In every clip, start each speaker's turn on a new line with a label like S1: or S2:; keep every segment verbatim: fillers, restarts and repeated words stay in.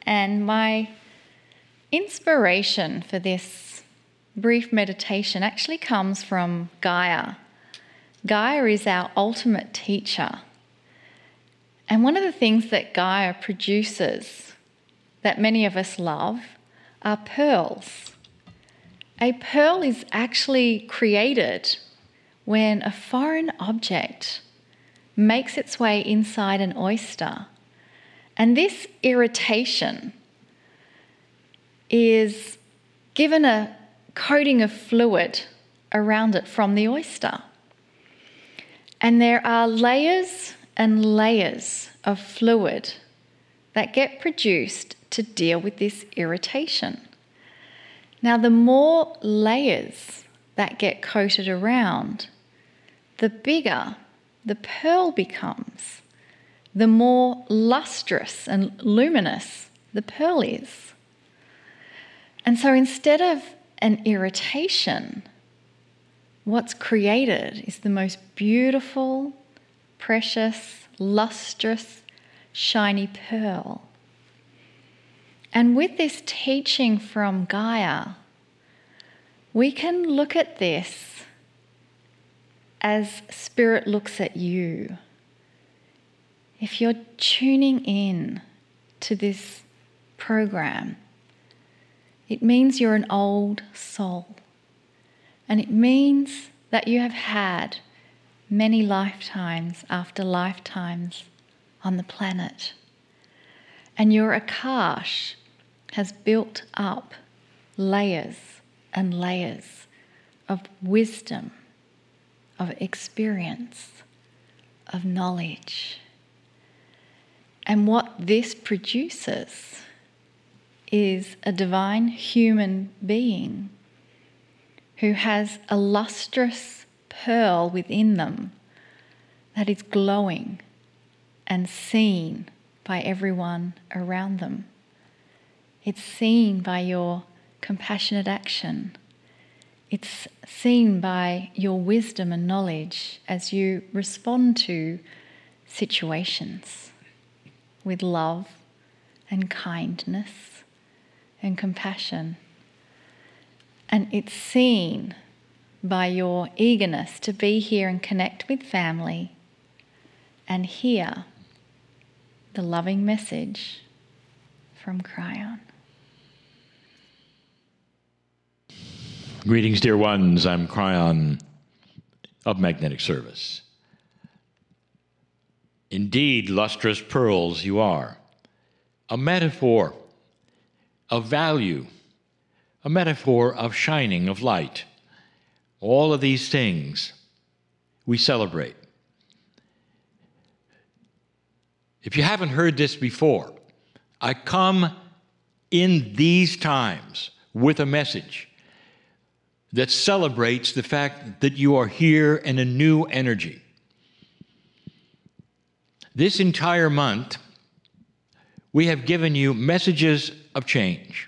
S1: And my inspiration for this brief meditation actually comes from Gaia. Gaia is our ultimate teacher. And one of the things that Gaia produces that many of us love are pearls. A pearl is actually created when a foreign object makes its way inside an oyster. And this irritation is given a coating of fluid around it from the oyster. And there are layers and layers of fluid that get produced to deal with this irritation. Now, the more layers that get coated around, the bigger the pearl becomes, the more lustrous and luminous the pearl is. And so instead of an irritation, what's created is the most beautiful, precious, lustrous, shiny pearl. And with this teaching from Gaia, we can look at this as Spirit looks at you. If you're tuning in to this program, it means you're an old soul. And it means that you have had many lifetimes after lifetimes on the planet. And your Akash has built up layers and layers of wisdom, of experience, of knowledge. And what this produces is a divine human being who has a lustrous pearl within them that is glowing and seen by everyone around them. It's seen by your compassionate action. It's seen by your wisdom and knowledge as you respond to situations with love and kindness and compassion. And it's seen by your eagerness to be here and connect with family and hear the loving message from Kryon.
S2: Greetings, dear ones. I'm Kryon of Magnetic Service. Indeed, lustrous pearls you are. A metaphor of value, a metaphor of shining, of light. All of these things we celebrate. If you haven't heard this before, I come in these times with a message that celebrates the fact that you are here in a new energy. This entire month, we have given you messages of change.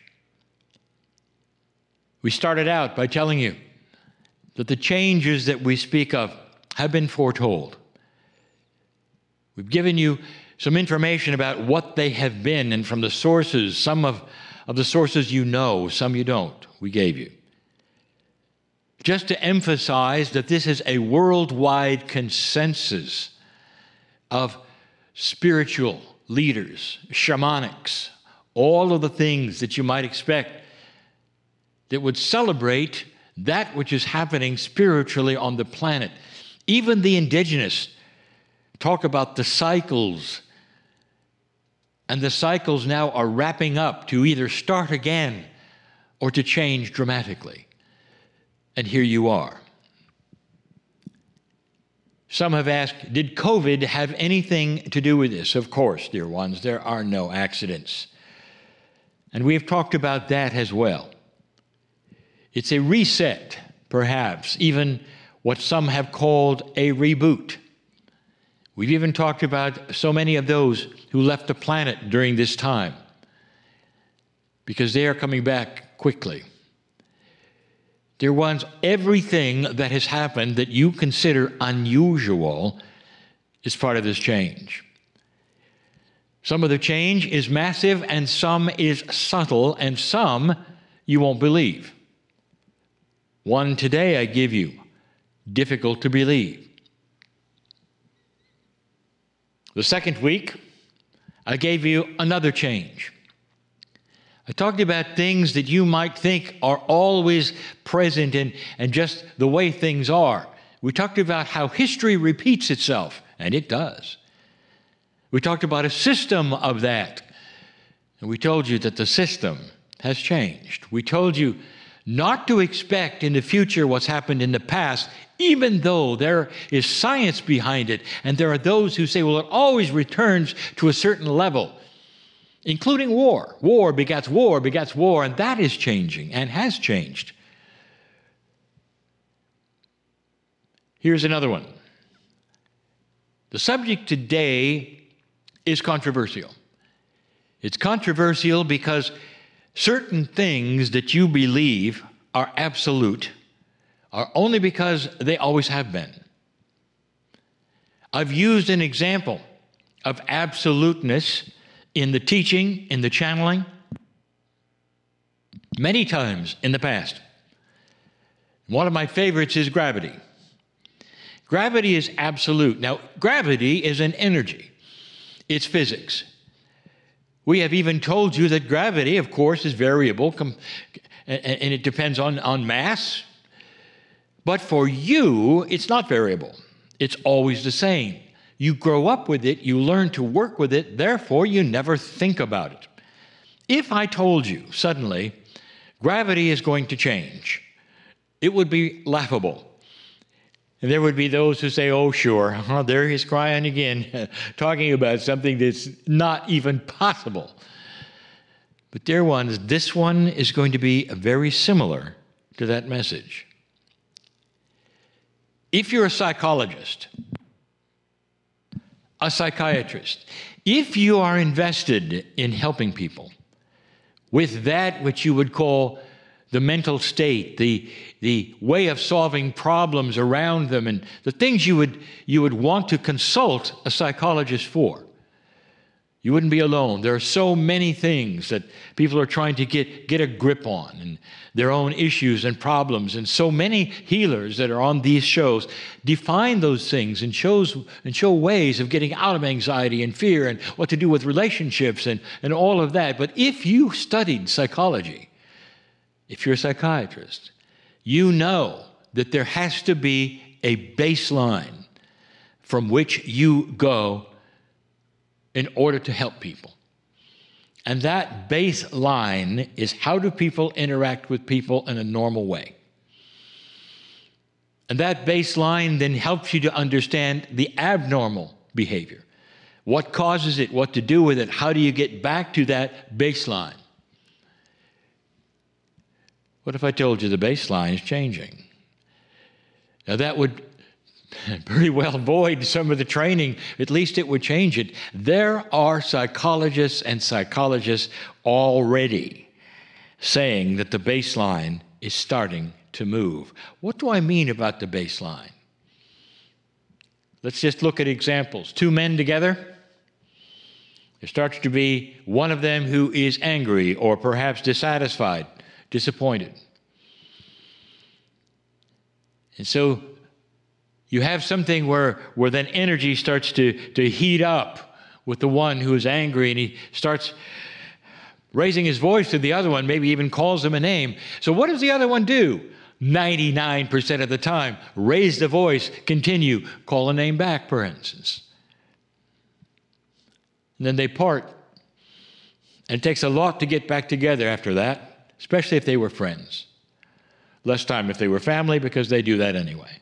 S2: We started out by telling you that the changes that we speak of have been foretold. We've given you some information about what they have been, and from the sources, some of, of the sources you know, some you don't, we gave you. Just to emphasize that this is a worldwide consensus of spiritual leaders, shamanics, all of the things that you might expect that would celebrate that which is happening spiritually on the planet. Even the indigenous talk about the cycles, and the cycles now are wrapping up to either start again or to change dramatically. And here you are. Some have asked, did COVID have anything to do with this? Of course, dear ones, there are no accidents. And we have talked about that as well. It's a reset, perhaps, even what some have called a reboot. We've even talked about so many of those who left the planet during this time, because they are coming back quickly. Dear ones, everything that has happened that you consider unusual is part of this change. Some of the change is massive, and some is subtle, and some you won't believe. One today I give you, difficult to believe. The second week, I gave you another change. I talked about things that you might think are always present and, and just the way things are. We talked about how history repeats itself, and it does. We talked about a system of that, and we told you that the system has changed. We told you not to expect in the future what's happened in the past, even though there is science behind it, and there are those who say, well, it always returns to a certain level, including war. War begets war, begets war, and that is changing and has changed. Here's another one. The subject today is controversial. It's controversial because certain things that you believe are absolute are only because they always have been. I've used an example of absoluteness in the teaching, in the channeling, many times in the past. One of my favorites is gravity. Gravity is absolute. Now, gravity is an energy. It's physics. We have even told you that gravity, of course, is variable, and it depends on, on mass. But for you, it's not variable. It's always the same. You grow up with it, you learn to work with it, therefore you never think about it. If I told you suddenly gravity is going to change, it would be laughable. And there would be those who say, oh, sure, oh, there he's crying again, talking about something that's not even possible. But dear ones, this one is going to be very similar to that message. If you're a psychologist, a psychiatrist, if you are invested in helping people with that which you would call the mental state, the, the way of solving problems around them, and the things you would, you would want to consult a psychologist for, you wouldn't be alone. There are so many things that people are trying to get, get a grip on, and their own issues and problems, and so many healers that are on these shows define those things and shows and show ways of getting out of anxiety and fear and what to do with relationships and, and all of that. But if you studied psychology, if you're a psychiatrist, you know that there has to be a baseline from which you go in order to help people. And that baseline is, how do people interact with people in a normal way? And that baseline then helps you to understand the abnormal behavior. What causes it? What to do with it? How do you get back to that baseline? What if I told you the baseline is changing? Now that would pretty well void some of the training. At least it would change it. There are psychologists and psychologists already saying that the baseline is starting to move. What do I mean about the baseline? Let's just look at examples. Two men together. There starts to be one of them who is angry or perhaps dissatisfied, disappointed. And so you have something where, where then energy starts to, to heat up with the one who is angry, and he starts raising his voice to the other one, maybe even calls him a name. So what does the other one do? ninety-nine percent of the time, raise the voice, continue, call a name back, for instance. And then they part. And it takes a lot to get back together after that, especially if they were friends. Less time if they were family, because they do that anyway.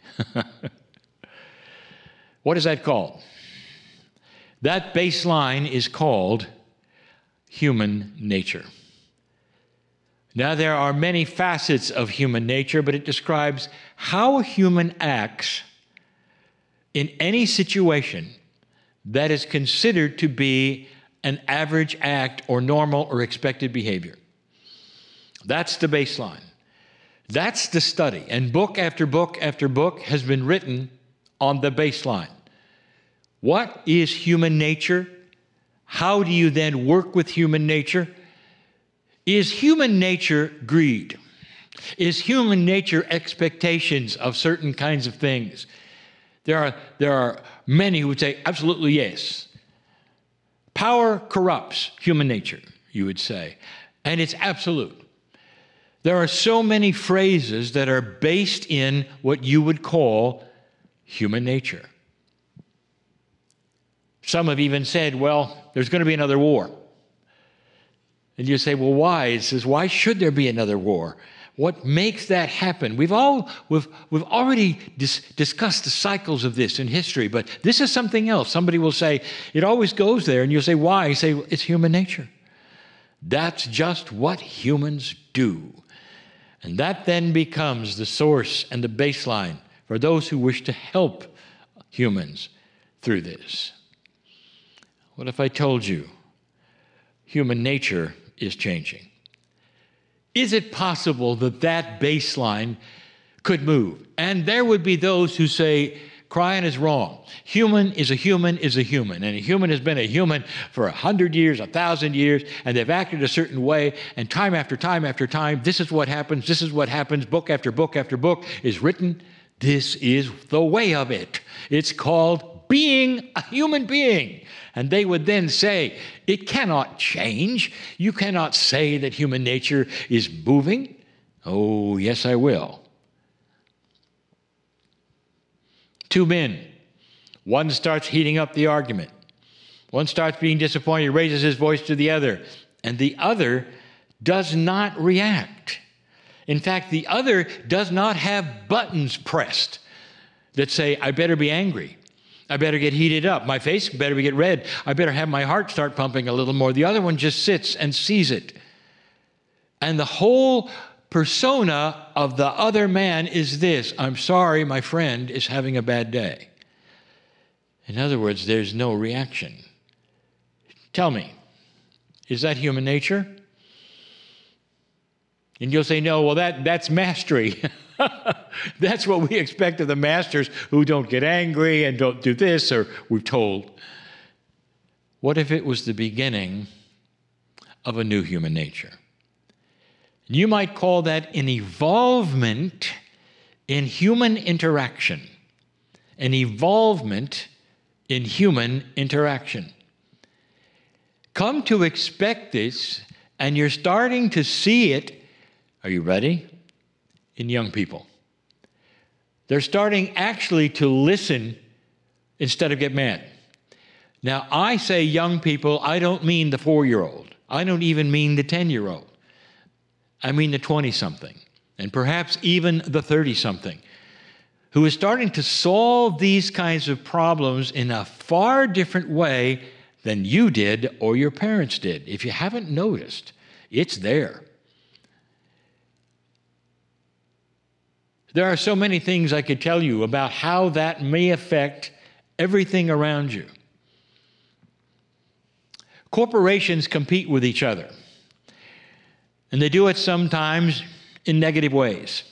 S2: What is that called? That baseline is called human nature. Now, there are many facets of human nature, but it describes how a human acts in any situation that is considered to be an average act or normal or expected behavior. That's the baseline. That's the study. And book after book after book has been written on the baseline. What is human nature? how do you then work with human nature? Is human nature greed? Is human nature expectations of certain kinds of things? There are, there are many who would say, absolutely yes. Power corrupts human nature, you would say, and it's absolute. There are so many phrases that are based in what you would call human nature. Some have even said, well, there's going to be another war. And you say, well, why? It says, why should there be another war? What makes that happen? We've all we've we've already dis- discussed the cycles of this in history, but this is something else. Somebody will say it always goes there, and you'll say, why? You say, well, it's human nature. That's just what humans do, and that then becomes the source and the baseline for those who wish to help humans through this. What if I told you human nature is changing? Is it possible that that baseline could move? And there would be those who say, Krian is wrong. Human is a human is a human. And a human has been a human for a hundred years, a thousand years, and they've acted a certain way. And time after time after time, this is what happens, this is what happens. Book after book after book is written. This is the way of it. It's called being a human being. And they would then say, it cannot change. You cannot say that human nature is moving. Oh, yes, I will. Two men. One starts heating up the argument. One starts being disappointed, raises his voice to the other. And the other does not react. In fact, the other does not have buttons pressed that say, I better be angry. I better get heated up. My face better get red. I better have my heart start pumping a little more. The other one just sits and sees it. And the whole persona of the other man is this: I'm sorry, my friend is having a bad day. In other words, there's no reaction. Tell me, is that human nature? And you'll say, no, well, that, that's mastery. That's what we expect of the masters who don't get angry and don't do this, or we're told. What if it was the beginning of a new human nature? You might call that an evolvement in human interaction. An evolvement in human interaction. Come to expect this, and you're starting to see it. Are you ready? In young people. They're starting actually to listen instead of get mad. Now, I say young people, I don't mean the four-year-old. I don't even mean the ten-year-old. I mean the twenty-something, and perhaps even the thirty-something, who is starting to solve these kinds of problems in a far different way than you did or your parents did. If you haven't noticed, it's there. There are so many things I could tell you about how that may affect everything around you. Corporations compete with each other, and they do it sometimes in negative ways.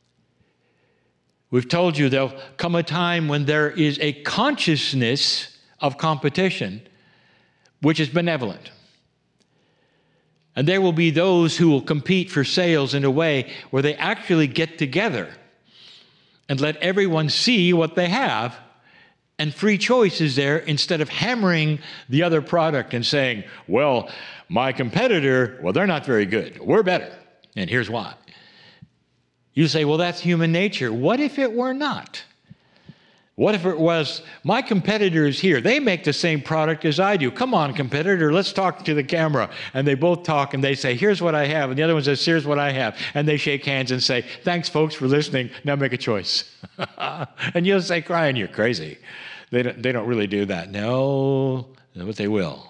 S2: We've told you there'll come a time when there is a consciousness of competition which is benevolent. And there will be those who will compete for sales in a way where they actually get together and let everyone see what they have, and free choice is there instead of hammering the other product and saying, well, my competitor, well, they're not very good. We're better, and here's why. You say, well, that's human nature. What if it were not? What if it was, my competitor is here. They make the same product as I do. Come on, competitor, let's talk to the camera. And they both talk and they say, here's what I have. And the other one says, here's what I have. And they shake hands and say, thanks, folks, for listening. Now make a choice. And you'll say, Krian, you're crazy. They don't, they don't really do that. No, but they will.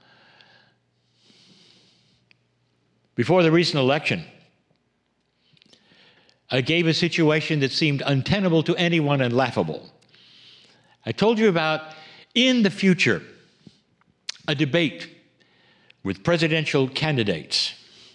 S2: Before the recent election, I gave a situation that seemed untenable to anyone and laughable. I told you about, in the future, a debate with presidential candidates,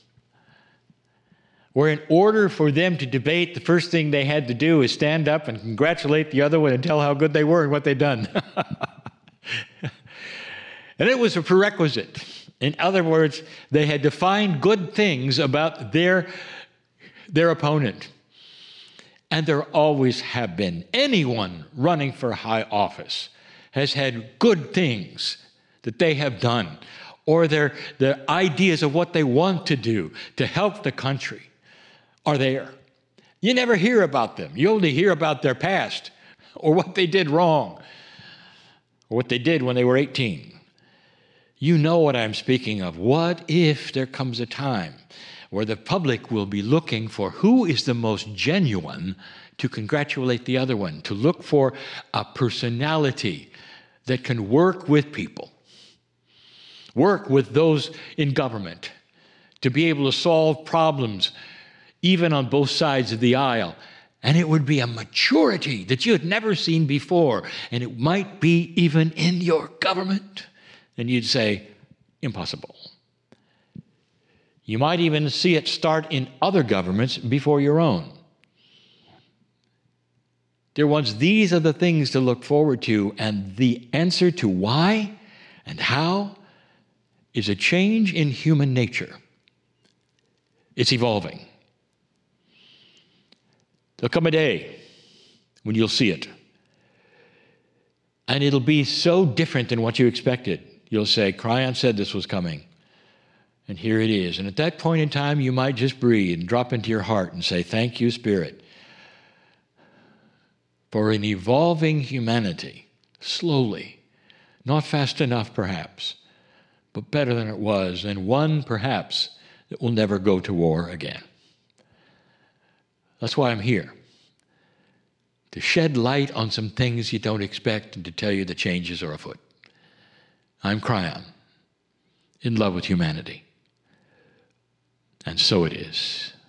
S2: where in order for them to debate, the first thing they had to do is stand up and congratulate the other one and tell how good they were and what they'd done. And it was a prerequisite. In other words, they had to find good things about their, their opponent. And there always have been. Anyone running for high office has had good things that they have done, or their, their ideas of what they want to do to help the country are there. You never hear about them. You only hear about their past, or what they did wrong, or what they did when they were eighteen. You know what I'm speaking of. What if there comes a time where the public will be looking for who is the most genuine to congratulate the other one, to look for a personality that can work with people, work with those in government, to be able to solve problems even on both sides of the aisle. And it would be a maturity that you had never seen before. And it might be even in your government. And you'd say, impossible. You might even see it start in other governments before your own. Dear ones, these are the things to look forward to. And the answer to why and how is a change in human nature. It's evolving. There'll come a day when you'll see it. And it'll be so different than what you expected. You'll say, Cryon said this was coming. And here it is. And at that point in time, you might just breathe and drop into your heart and say, thank you, Spirit, for an evolving humanity, slowly, not fast enough perhaps, but better than it was, and one perhaps that will never go to war again. That's why I'm here, to shed light on some things you don't expect and to tell you the changes are afoot. I'm Cryon, in love with humanity. And so it is.